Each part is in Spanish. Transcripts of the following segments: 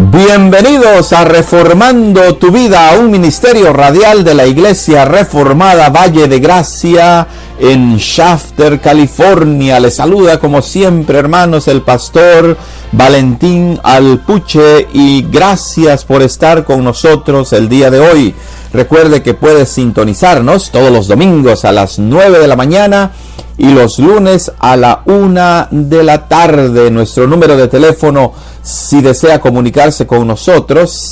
Bienvenidos a Reformando tu Vida, un ministerio radial de la Iglesia Reformada Valle de Gracia en Shafter, California. Les saluda como siempre, hermanos, el pastor Valentín Alpuche, y gracias por estar con nosotros el día de hoy. Recuerde que puedes sintonizarnos todos los domingos a las 9 de la mañana y los lunes a la 1 de la tarde. Nuestro número de teléfono, si desea comunicarse con nosotros,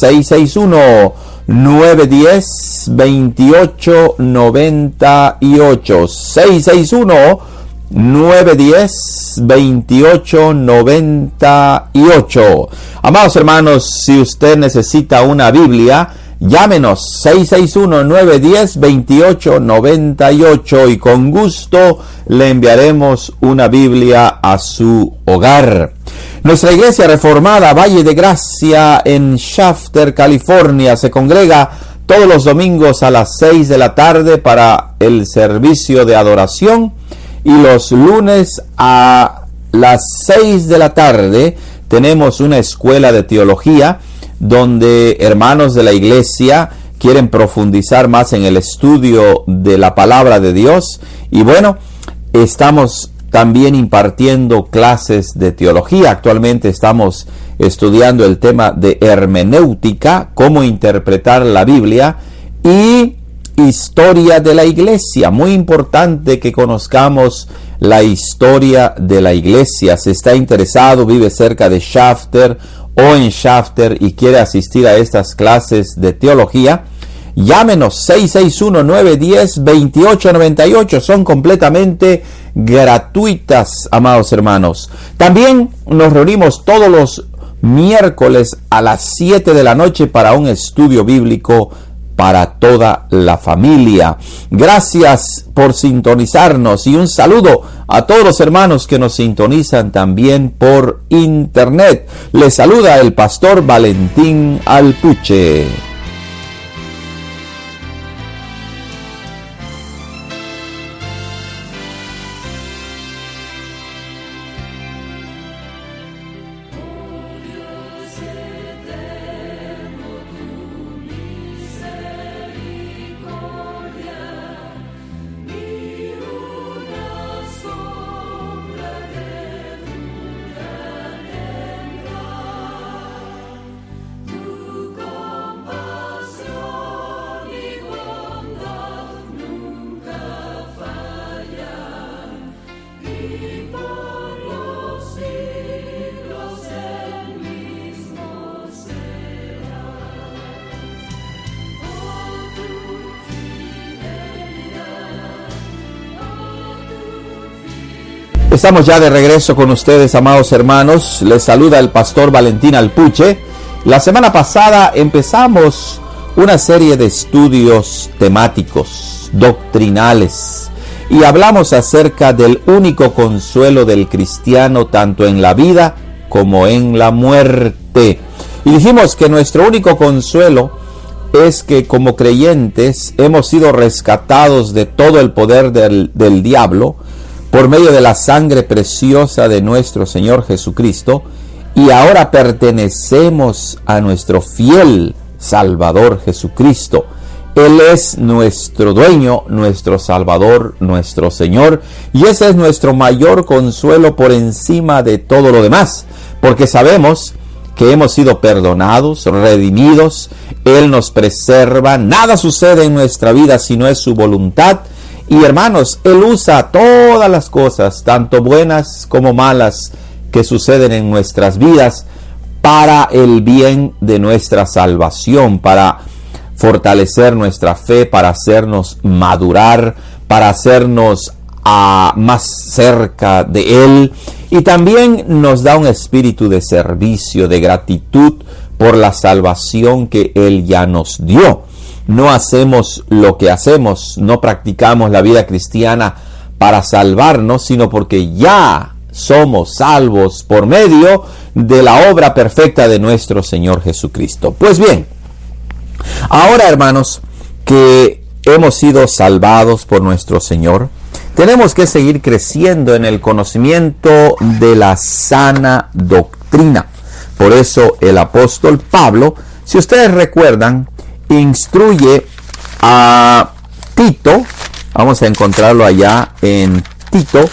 661-910-2898. 661-910-2898. Amados hermanos, si usted necesita una Biblia, llámenos 661-910-2898 y con gusto le enviaremos una Biblia a su hogar. Nuestra Iglesia Reformada Valle de Gracia en Shafter, California, se congrega todos los domingos a las 6 de la tarde para el servicio de adoración, y los lunes a las 6 de la tarde tenemos una escuela de teología donde hermanos de la iglesia quieren profundizar más en el estudio de la palabra de Dios. Y bueno, estamos también impartiendo clases de teología. Actualmente estamos estudiando el tema de hermenéutica, cómo interpretar la Biblia, y historia de la iglesia. Muy importante que conozcamos la historia de la iglesia. Si está interesado, vive cerca de Shafter o en Shafter y quiere asistir a estas clases de teología, llámenos 661-910-2898. Son completamente gratuitas, amados hermanos. También nos reunimos todos los miércoles a las 7 de la noche para un estudio bíblico para toda la familia. Gracias por sintonizarnos y un saludo a todos los hermanos que nos sintonizan también por internet. Les saluda el pastor Valentín Alpuche. Estamos ya de regreso con ustedes, amados hermanos. Les saluda el pastor Valentín Alpuche. La semana pasada empezamos una serie de estudios temáticos, doctrinales, y hablamos acerca del único consuelo del cristiano tanto en la vida como en la muerte. Y dijimos que nuestro único consuelo es que como creyentes hemos sido rescatados de todo el poder del diablo por medio de la sangre preciosa de nuestro Señor Jesucristo, y ahora pertenecemos a nuestro fiel Salvador Jesucristo. Él es nuestro dueño, nuestro Salvador, nuestro Señor, y ese es nuestro mayor consuelo por encima de todo lo demás, porque sabemos que hemos sido perdonados, redimidos. Él nos preserva, nada sucede en nuestra vida si no es su voluntad. Y hermanos, Él usa todas las cosas, tanto buenas como malas, que suceden en nuestras vidas para el bien de nuestra salvación, para fortalecer nuestra fe, para hacernos madurar, para hacernos más cerca de Él. Y también nos da un espíritu de servicio, de gratitud por la salvación que Él ya nos dio. No hacemos lo que hacemos, no practicamos la vida cristiana para salvarnos, sino porque ya somos salvos por medio de la obra perfecta de nuestro Señor Jesucristo. Pues bien, ahora hermanos, que hemos sido salvados por nuestro Señor, tenemos que seguir creciendo en el conocimiento de la sana doctrina. Por eso el apóstol Pablo, si ustedes recuerdan, instruye a Tito. Vamos a encontrarlo allá en Tito,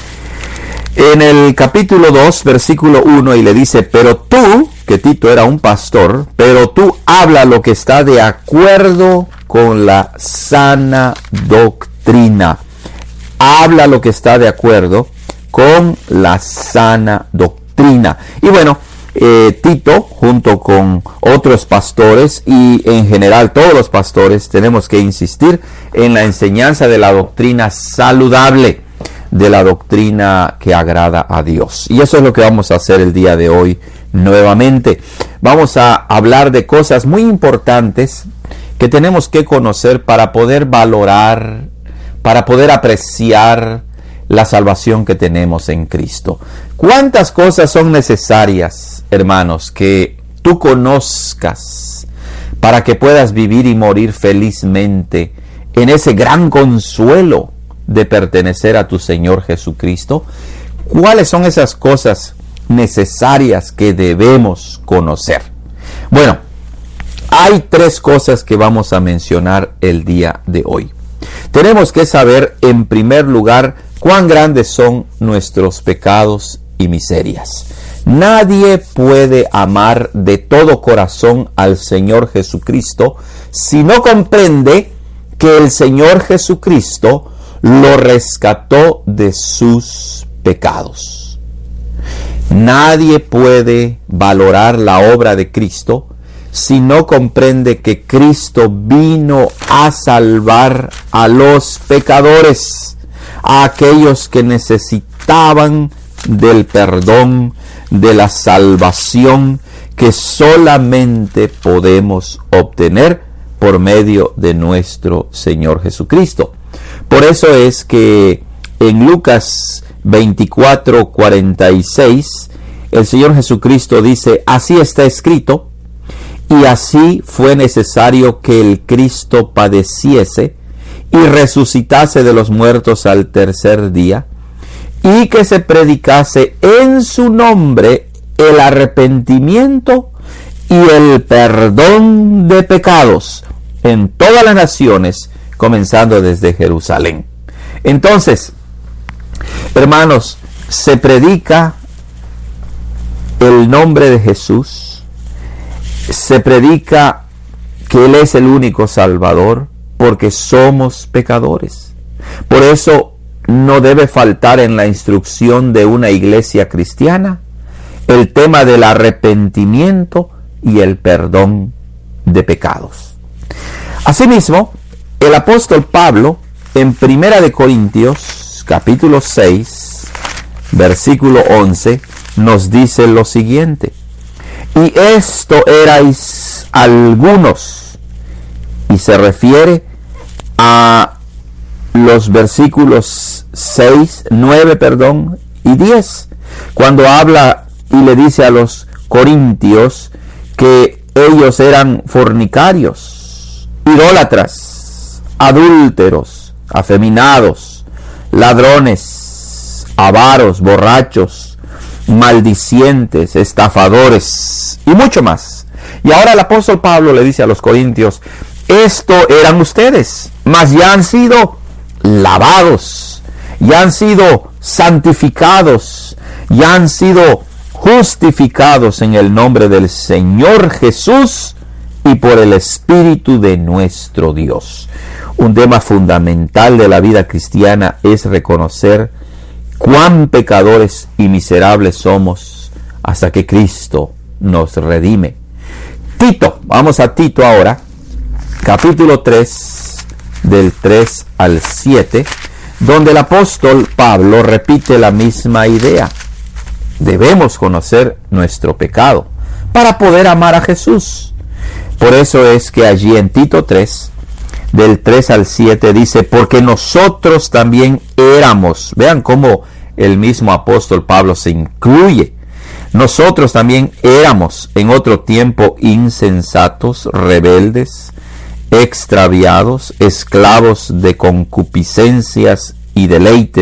en el capítulo 2, versículo 1, y le dice: pero tú, que Tito era un pastor, pero tú habla lo que está de acuerdo con la sana doctrina. Habla lo que está de acuerdo con la sana doctrina. Y bueno, Tito, junto con otros pastores y en general todos los pastores, tenemos que insistir en la enseñanza de la doctrina saludable, de la doctrina que agrada a Dios. Y eso es lo que vamos a hacer el día de hoy nuevamente. Vamos a hablar de cosas muy importantes que tenemos que conocer para poder valorar, para poder apreciar la salvación que tenemos en Cristo. ¿Cuántas cosas son necesarias, hermanos, que tú conozcas para que puedas vivir y morir felizmente en ese gran consuelo de pertenecer a tu Señor Jesucristo? ¿Cuáles son esas cosas necesarias que debemos conocer? Bueno, hay 3 cosas que vamos a mencionar el día de hoy. Tenemos que saber, en primer lugar, cuán grandes son nuestros pecados y miserias. Nadie puede amar de todo corazón al Señor Jesucristo si no comprende que el Señor Jesucristo lo rescató de sus pecados. Nadie puede valorar la obra de Cristo si no comprende que Cristo vino a salvar a los pecadores, a aquellos que necesitaban del perdón, de la salvación que solamente podemos obtener por medio de nuestro Señor Jesucristo. Por eso es que en Lucas 24:46 el Señor Jesucristo dice: así está escrito, y así fue necesario que el Cristo padeciese y resucitase de los muertos al tercer día, y que se predicase en su nombre el arrepentimiento y el perdón de pecados en todas las naciones, comenzando desde Jerusalén. Entonces, hermanos, se predica el nombre de Jesús, se predica que Él es el único Salvador, porque somos pecadores. Por eso no debe faltar en la instrucción de una iglesia cristiana el tema del arrepentimiento y el perdón de pecados. Asimismo, el apóstol Pablo, en 1 Corintios, capítulo 6, versículo 11, nos dice lo siguiente: y esto erais algunos, y se refiere a los versículos 9 y 10, cuando habla y le dice a los corintios que ellos eran fornicarios, idólatras, adúlteros, afeminados, ladrones, avaros, borrachos, maldicientes, estafadores y mucho más. Y ahora el apóstol Pablo le dice a los corintios: esto eran ustedes, mas ya han sido lavados, ya han sido santificados, ya han sido justificados en el nombre del Señor Jesús y por el Espíritu de nuestro Dios. Un tema fundamental de la vida cristiana es reconocer cuán pecadores y miserables somos hasta que Cristo nos redime. Tito, vamos a Tito ahora, capítulo 3, del 3 al 7, donde el apóstol Pablo repite la misma idea. Debemos conocer nuestro pecado para poder amar a Jesús. Por eso es que allí en Tito 3, del 3 al 7, dice: porque nosotros también éramos, vean cómo el mismo apóstol Pablo se incluye, nosotros también éramos en otro tiempo insensatos, rebeldes, extraviados, esclavos de concupiscencias y deleites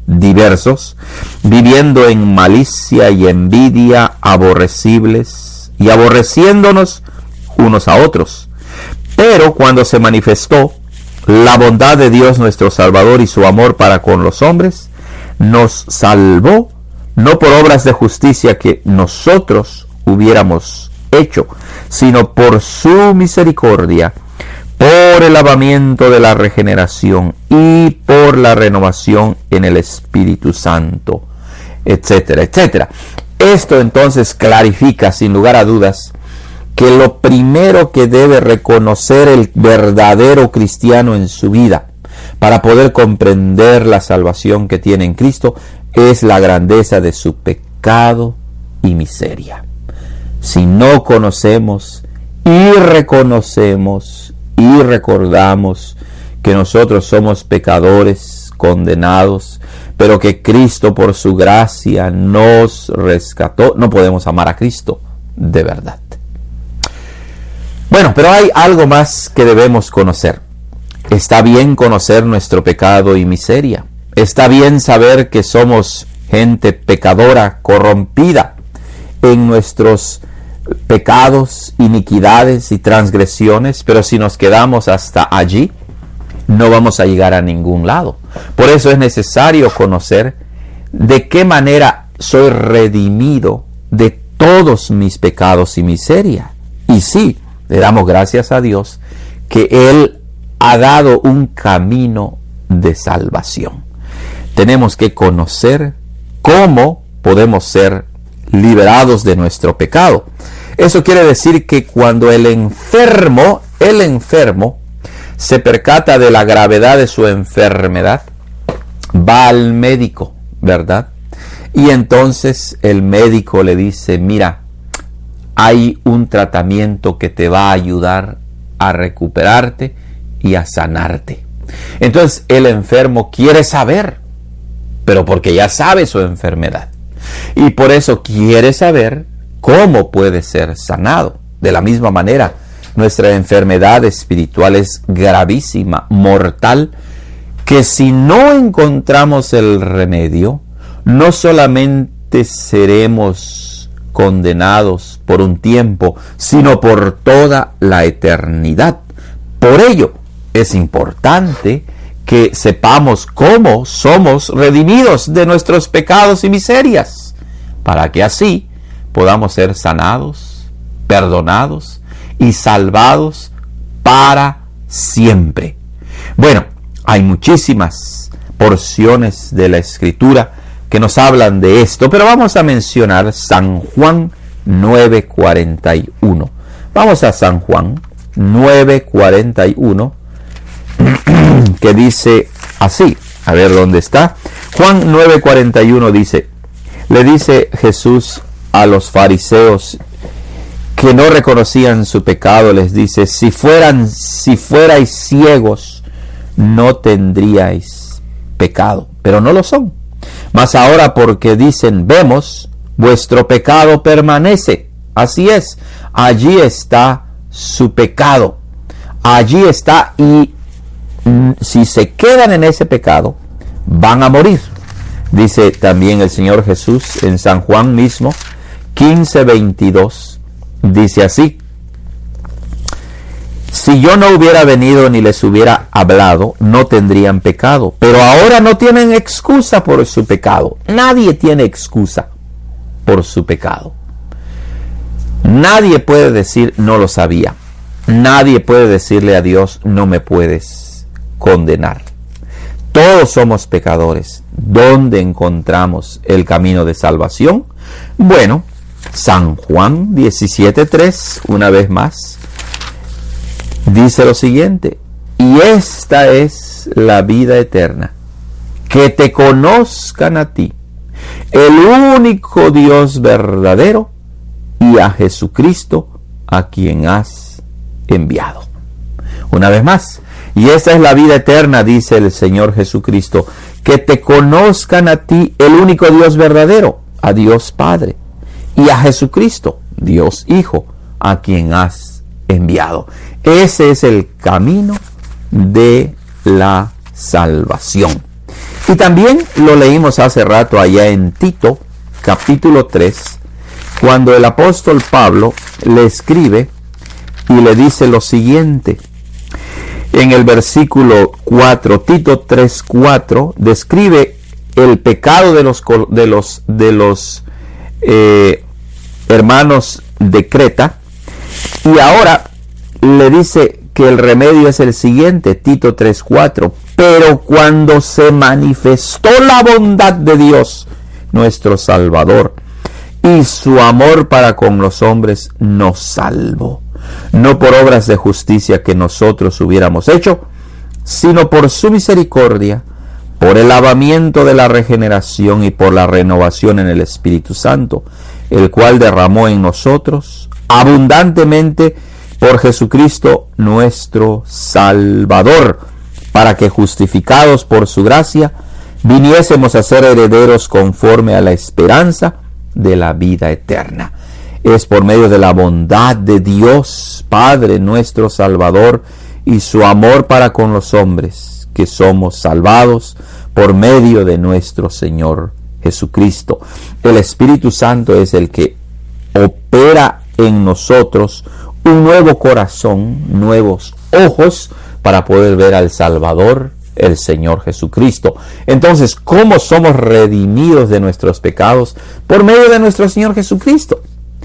diversos, viviendo en malicia y envidia, aborrecibles y aborreciéndonos unos a otros. Pero cuando se manifestó la bondad de Dios nuestro Salvador y su amor para con los hombres, nos salvó no por obras de justicia que nosotros hubiéramos hecho, sino por su misericordia, por el lavamiento de la regeneración y por la renovación en el Espíritu Santo, etcétera, etcétera. Esto entonces clarifica sin lugar a dudas que lo primero que debe reconocer el verdadero cristiano en su vida para poder comprender la salvación que tiene en Cristo es la grandeza de su pecado y miseria. Si no conocemos y reconocemos y recordamos que nosotros somos pecadores condenados, pero que Cristo por su gracia nos rescató, no podemos amar a Cristo de verdad. Bueno, pero hay algo más que debemos conocer. Está bien conocer nuestro pecado y miseria. Está bien saber que somos gente pecadora, corrompida en nuestros pecados, iniquidades y transgresiones, pero si nos quedamos hasta allí, no vamos a llegar a ningún lado. Por eso es necesario conocer de qué manera soy redimido de todos mis pecados y miseria. Y sí, le damos gracias a Dios que Él ha dado un camino de salvación. Tenemos que conocer cómo podemos ser liberados de nuestro pecado. Eso quiere decir que cuando el enfermo se percata de la gravedad de su enfermedad, va al médico, ¿verdad? Y entonces el médico le dice, mira, hay un tratamiento que te va a ayudar a recuperarte y a sanarte. Entonces el enfermo quiere saber, pero porque ya sabe su enfermedad. Y por eso quiere saber cómo puede ser sanado. De la misma manera, nuestra enfermedad espiritual es gravísima, mortal, que si no encontramos el remedio, no solamente seremos condenados por un tiempo, sino por toda la eternidad. Por ello, es importante que sepamos cómo somos redimidos de nuestros pecados y miserias, para que así podamos ser sanados, perdonados y salvados para siempre. Bueno, hay muchísimas porciones de la Escritura que nos hablan de esto, pero vamos a mencionar San Juan 9:41. Vamos a San Juan 9:41, que dice así. A ver dónde está. Juan 9:41 dice, le dice Jesús a los fariseos que no reconocían su pecado, les dice, si fuerais ciegos, no tendríais pecado, pero no lo son. Mas ahora porque dicen, vemos, vuestro pecado permanece. Así es, allí está su pecado. Allí está, y si se quedan en ese pecado, van a morir. Dice también el Señor Jesús en San Juan mismo, 15:22, dice así, si yo no hubiera venido ni les hubiera hablado, no tendrían pecado, pero ahora no tienen excusa por su pecado. Nadie tiene excusa por su pecado. Nadie puede decir, no lo sabía. Nadie puede decirle a Dios, no me puedes condenar. Todos somos pecadores. ¿Dónde encontramos el camino de salvación? Bueno, San Juan 17:3, una vez más, dice lo siguiente, y esta es la vida eterna, que te conozcan a ti, el único Dios verdadero, y a Jesucristo, a quien has enviado. Una vez más, y esta es la vida eterna, dice el Señor Jesucristo, que te conozcan a ti, el único Dios verdadero, a Dios Padre, y a Jesucristo, Dios Hijo, a quien has enviado. Ese es el camino de la salvación. Y también lo leímos hace rato allá en Tito, capítulo 3, cuando el apóstol Pablo le escribe y le dice lo siguiente. En el versículo 4, Tito 3:4, describe el pecado de los hermanos de Creta, y ahora le dice que el remedio es el siguiente, Tito 3:4. Pero cuando se manifestó la bondad de Dios, nuestro Salvador, y su amor para con los hombres, nos salvó, no por obras de justicia que nosotros hubiéramos hecho, sino por su misericordia, por el lavamiento de la regeneración y por la renovación en el Espíritu Santo, el cual derramó en nosotros abundantemente por Jesucristo nuestro Salvador, para que justificados por su gracia, viniésemos a ser herederos conforme a la esperanza de la vida eterna. Es por medio de la bondad de Dios, Padre nuestro Salvador, y su amor para con los hombres, que somos salvados por medio de nuestro Señor Jesucristo. El Espíritu Santo es el que opera en nosotros un nuevo corazón, nuevos ojos, para poder ver al Salvador, el Señor Jesucristo. Entonces, ¿cómo somos redimidos de nuestros pecados? Por medio de nuestro Señor Jesucristo.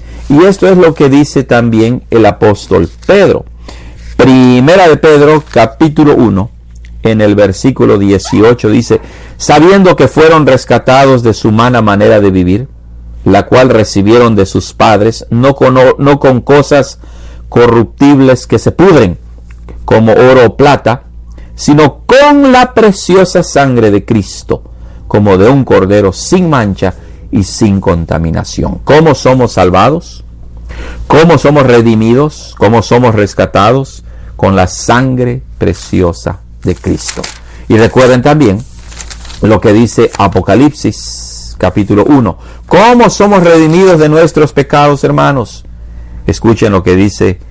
Y esto es lo que dice también el apóstol Pedro. Primera de Pedro, capítulo 1, en el versículo 18, dice: sabiendo que fueron rescatados de su humana manera de vivir, la cual recibieron de sus padres, no con cosas corruptibles que se pudren, como oro o plata, sino con la preciosa sangre de Cristo, como de un cordero sin mancha y sin contaminación. ¿Cómo somos salvados? ¿Cómo somos redimidos? ¿Cómo somos rescatados? Con la sangre preciosa de Cristo. Y recuerden también lo que dice Apocalipsis, capítulo 1. ¿Cómo somos redimidos de nuestros pecados, hermanos? Escuchen lo que dice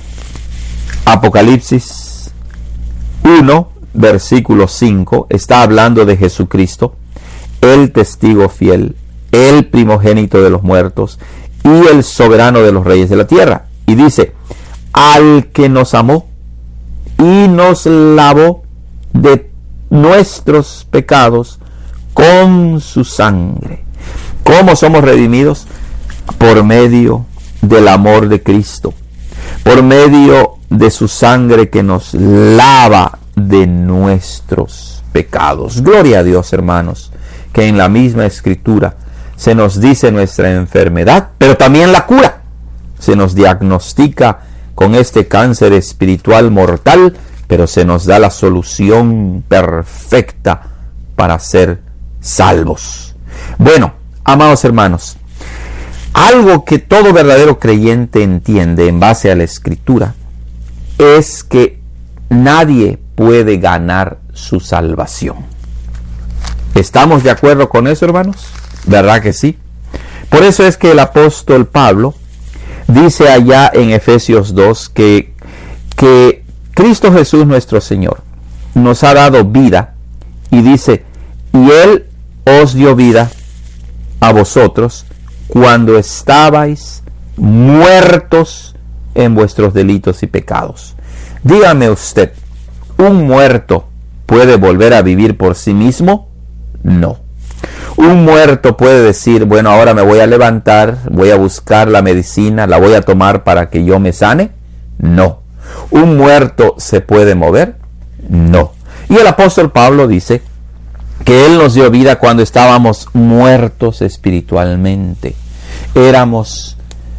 Apocalipsis 1, versículo 5. Está hablando de Jesucristo, el testigo fiel, el primogénito de los muertos y el soberano de los reyes de la tierra. Y dice: al que nos amó y nos lavó de nuestros pecados con su sangre. ¿Cómo somos redimidos? Por medio del amor de Cristo, por medio de su sangre que nos lava de nuestros pecados. Gloria a Dios, hermanos, que en la misma Escritura se nos dice nuestra enfermedad, pero también la cura. Se nos diagnostica con este cáncer espiritual mortal, pero se nos da la solución perfecta para ser salvos. Bueno, amados hermanos, algo que todo verdadero creyente entiende en base a la Escritura es que nadie puede ganar su salvación. ¿Estamos de acuerdo con eso, hermanos? ¿Verdad que sí? Por eso es que el apóstol Pablo dice allá en Efesios 2 que Cristo Jesús nuestro Señor nos ha dado vida, y dice: y Él os dio vida a vosotros cuando estabais muertos en vuestros delitos y pecados. Dígame usted, ¿un muerto puede volver a vivir por sí mismo? No. Un muerto puede decir: bueno, ahora me voy a levantar, voy a buscar la medicina, la voy a tomar para que yo me sane. No. ¿Un muerto se puede mover? No. Y el apóstol Pablo dice que Él nos dio vida cuando estábamos muertos espiritualmente. Éramos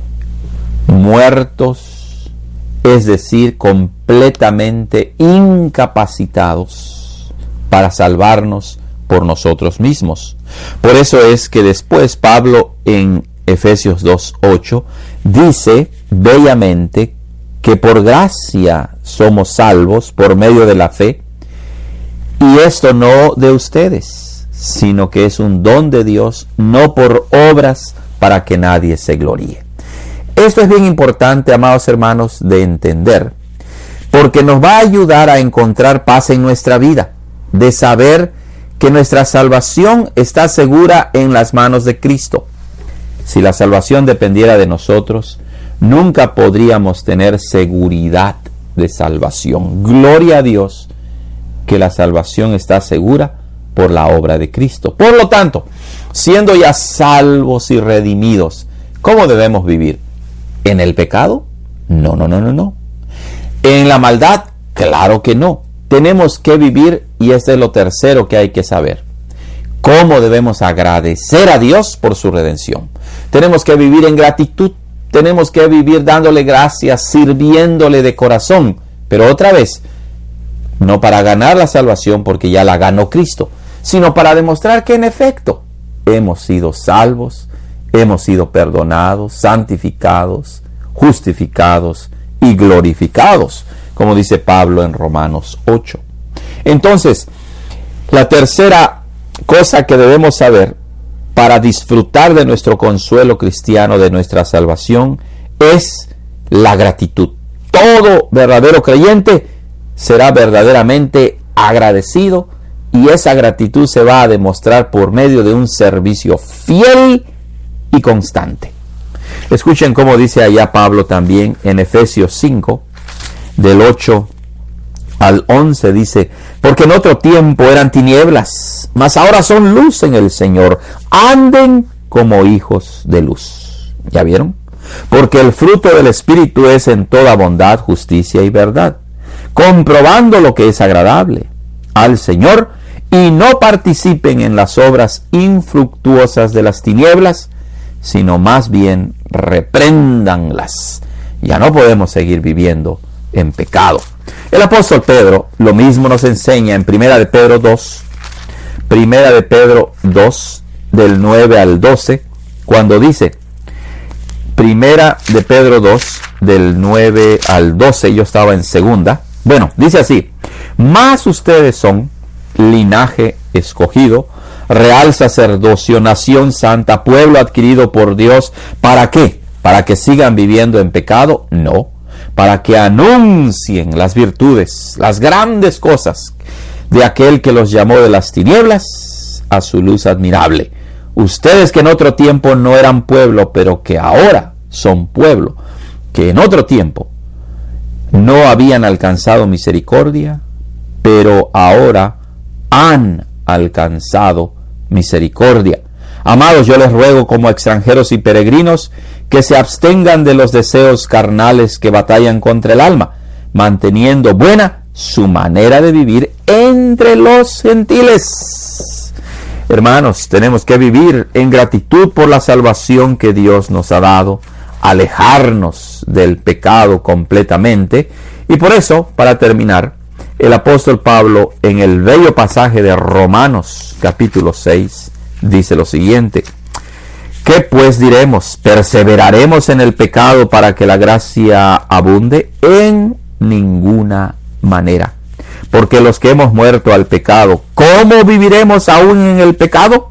muertos, es decir, completamente incapacitados para salvarnos por nosotros mismos. Por eso es que después Pablo en Efesios 2:8 dice bellamente que por gracia somos salvos por medio de la fe, y esto no de ustedes, sino que es un don de Dios, no por obras, para que nadie se gloríe. Esto es bien importante, amados hermanos, de entender, porque nos va a ayudar a encontrar paz en nuestra vida, de saber que nuestra salvación está segura en las manos de Cristo. Si la salvación dependiera de nosotros, nunca podríamos tener seguridad de salvación. Gloria a Dios que la salvación está segura por la obra de Cristo. Por lo tanto, siendo ya salvos y redimidos, ¿cómo debemos vivir? ¿En el pecado? No. ¿En la maldad? Claro que no. Tenemos que vivir, y este es lo tercero que hay que saber, cómo debemos agradecer a Dios por su redención. Tenemos que vivir en gratitud, tenemos que vivir dándole gracias, sirviéndole de corazón, pero otra vez, no para ganar la salvación porque ya la ganó Cristo, sino para demostrar que en efecto hemos sido salvos, hemos sido perdonados, santificados, justificados y glorificados, como dice Pablo en Romanos 8. Entonces, la tercera cosa que debemos saber para disfrutar de nuestro consuelo cristiano, de nuestra salvación, es la gratitud. Todo verdadero creyente será verdaderamente agradecido, y esa gratitud se va a demostrar por medio de un servicio fiel y constante. Escuchen cómo dice allá Pablo también en Efesios 5, del 8 al 11, dice: porque en otro tiempo eran tinieblas, mas ahora son luz en el Señor. Anden como hijos de luz. ¿Ya vieron? Porque el fruto del Espíritu es en toda bondad, justicia y verdad, comprobando lo que es agradable al Señor, y no participen en las obras infructuosas de las tinieblas, sino más bien repréndanlas. Ya no podemos seguir viviendo en pecado. El apóstol Pedro lo mismo nos enseña en Primera de Pedro 2, del 9 al 12, cuando dice, Primera de Pedro 2, del 9 al 12, yo estaba en segunda. Bueno, dice así: mas ustedes son linaje escogido, real sacerdocio, nación santa, pueblo adquirido por Dios. ¿Para qué? ¿Para que sigan viviendo en pecado? No. Para que anuncien las virtudes, las grandes cosas de aquel que los llamó de las tinieblas a su luz admirable. Ustedes que en otro tiempo no eran pueblo, pero que ahora son pueblo, que en otro tiempo no habían alcanzado misericordia, pero ahora han alcanzado misericordia. Amados, yo les ruego como extranjeros y peregrinos que se abstengan de los deseos carnales que batallan contra el alma, manteniendo buena su manera de vivir entre los gentiles. Hermanos, tenemos que vivir en gratitud por la salvación que Dios nos ha dado, alejarnos del pecado completamente. Y por eso, para terminar, el apóstol Pablo, en el bello pasaje de Romanos capítulo 6, dice lo siguiente: ¿qué pues diremos? ¿Perseveraremos en el pecado para que la gracia abunde? En ninguna manera. Porque los que hemos muerto al pecado, ¿cómo viviremos aún en el pecado?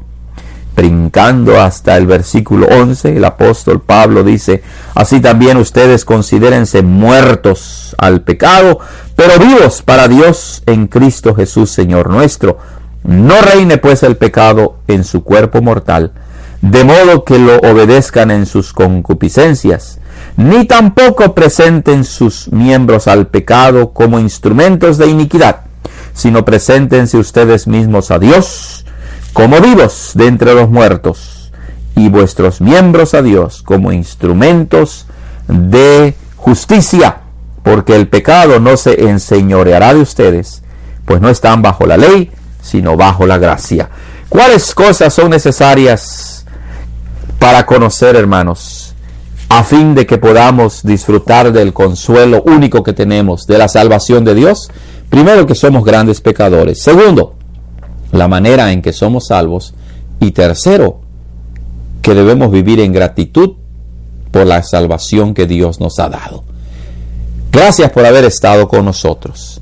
Brincando hasta el versículo 11, el apóstol Pablo dice: así también ustedes considérense muertos al pecado, pero vivos para Dios en Cristo Jesús, Señor nuestro. No reine pues el pecado en su cuerpo mortal, de modo que lo obedezcan en sus concupiscencias, ni tampoco presenten sus miembros al pecado como instrumentos de iniquidad, sino preséntense ustedes mismos a Dios como vivos de entre los muertos, y vuestros miembros a Dios como instrumentos de justicia, porque el pecado no se enseñoreará de ustedes, pues no están bajo la ley, sino bajo la gracia. ¿Cuáles cosas son necesarias para conocer, hermanos, a fin de que podamos disfrutar del consuelo único que tenemos de la salvación de Dios? Primero, que somos grandes pecadores. Segundo, la manera en que somos salvos. Y tercero, que debemos vivir en gratitud por la salvación que Dios nos ha dado. Gracias por haber estado con nosotros.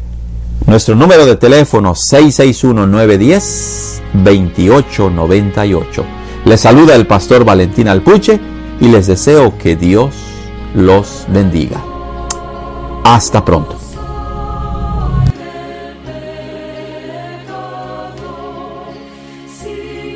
Nuestro número de teléfono 661-910-2898. Les saluda el pastor Valentín Alpuche y les deseo que Dios los bendiga. Hasta pronto. así.